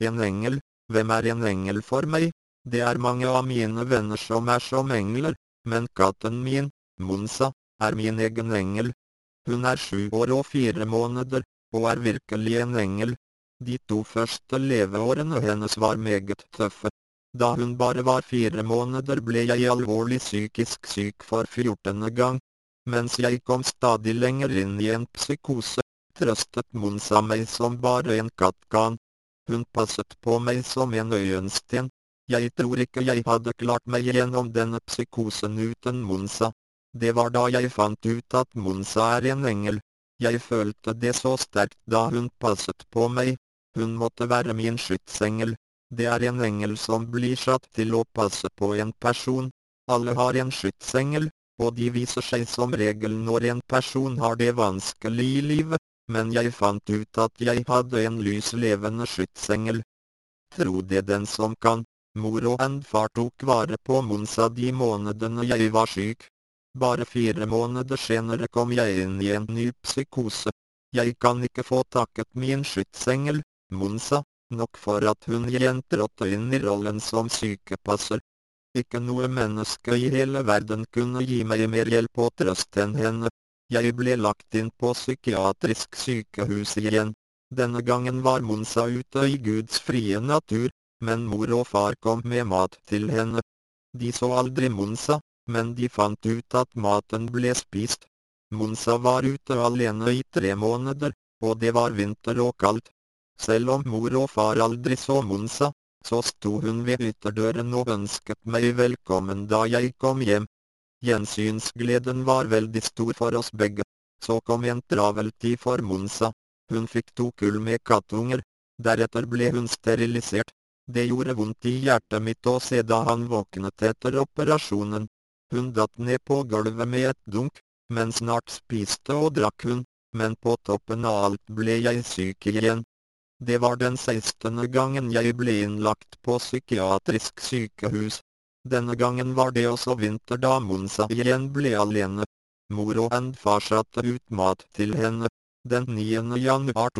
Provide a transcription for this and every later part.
En engel, hvem er en engel for meg? Det er mange av mine venner som er som engler, men katten min, Monsa, er min egen engel. Hun er 7 år og 4 måneder, og er virkelig en engel. De 2 første leveårene hennes var meget tøffe. Da hun bare var 4 måneder ble jeg alvorlig psykisk syk for 14. gang. Mens jeg kom stadig lenger inn i en psykose, trøstet Monsa meg som bare en katt kan. Hun passet på meg som en øyensten. Jeg tror ikke jeg hadde klart meg gjennom denne psykosen uten Monsa. Det var da jeg fant ut at Monsa er en engel. Jeg følte det så sterkt da hun passet på meg. Hun måtte være min skytsengel. Det er en engel som blir satt til å passe på en person. Alle har en skytsengel, og de viser seg som regel når en person har det vanskelig i livet, men jeg fant ut at jeg hadde en lyslevende skytsengel. Tro det den som kan. Mor og far tok vare på Monsa de månedene jeg var syk. Bare 4 måneder senere kom jeg inn i en ny psykose. Jeg kan ikke få takket min skytsengel, Monsa, nok for at hun igjen trådte inn i rollen som sykepasser. Ikke noe menneske i hele verden kunne gi meg mer hjelp og trøst enn henne. Jeg ble lagt inn på psykiatrisk sykehus igjen. Denne gangen var Monsa ute i Guds frie natur, men mor og far kom med mat til henne. De så aldri Monsa, men de fant ut at maten ble spist. Monsa var ute alene i 3 måneder, og det var vinter og kaldt. Selv om mor og far aldri så Monsa, så sto hun ved ytterdøren og ønsket meg velkommen da jeg kom hjem. Gjensynsgleden var veldig stor for oss begge. Så kom en travel tid for Monsa. Hun fikk 2 kull med kattunger. Deretter ble hun sterilisert. Det gjorde vondt i hjertet mitt å se da han våknet etter operasjonen. Hun datt ned på gulvet med et dunk, men snart spiste og drakk hun, men på toppen av alt ble jeg syk igjen. Det var den 16. gangen jeg ble innlagt på psykiatrisk sykehus. Denne gangen var det også vinter da Monsa igjen ble alene. Mor og far satte ut mat til henne. Den 9. januar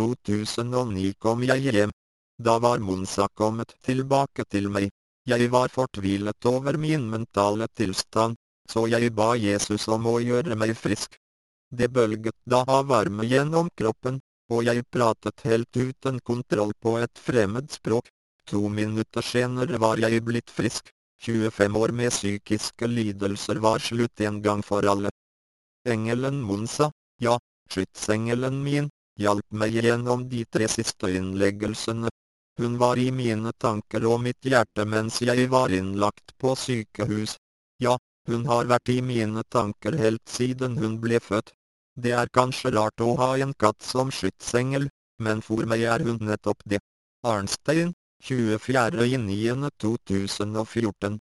2009 kom jeg hjem. Da var Monsa kommet tilbake til meg. Jeg var fortvilet over min mentale tilstand, så jeg ba Jesus om å gjøre meg frisk. Det bølget da av varme gjennom kroppen, og jeg pratet helt uten kontroll på et fremmed språk. 2 minutter senere var jeg blitt frisk. 25 år med psykiske lidelser var slutt en gang for alle. Engelen Monsa, ja, skytsengelen min, hjalp meg gjennom de 3 siste innleggelsene. Hun var i mine tanker og mitt hjerte mens jeg var innlagt på sykehus. Ja, hun har vært i mine tanker helt siden hun ble født. Det er kanskje rart å ha en katt som skytsengel, men for meg er hun nettopp det. Arnstein, 24.9.2014.